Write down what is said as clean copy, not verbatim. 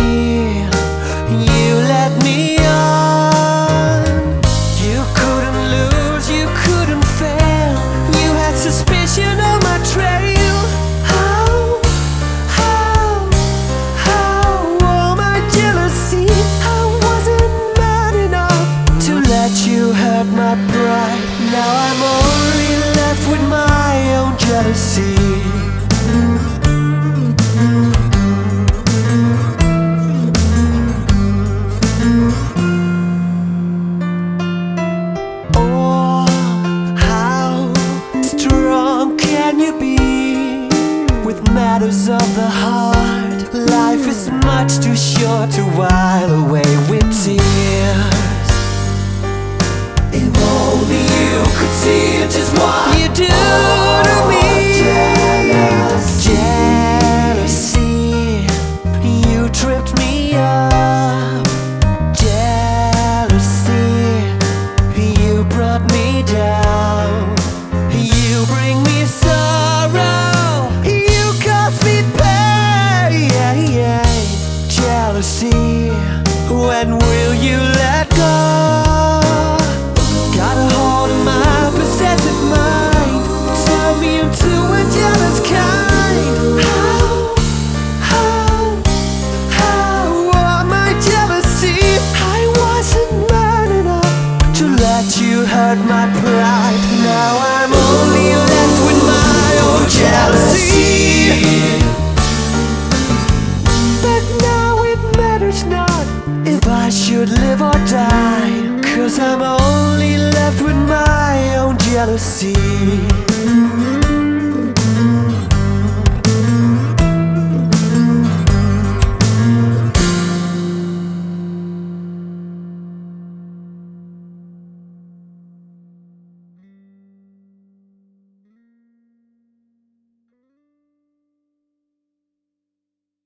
You let me on. You couldn't lose, you couldn't fail. You had suspicion on my trail. How, all my jealousy. I wasn't man enough to let you hurt my pride. Now I'm only left with my own jealousy. Can you be with matters of the heart? Life is much too short to while away with tears. If only you could see just what you do to me. Jealousy, you tripped me up. Jealousy, you brought me down. You bring me sorrow, you cause me pain. Jealousy, when will you let go? Got a hold of my possessive mind, turn me into a jealous kind. How, all my jealousy. I wasn't man enough to let you hurt my pride. Now I'm only left with my own jealousy. But now it matters not if I should live or die, 'cause I'm only left with my own jealousy.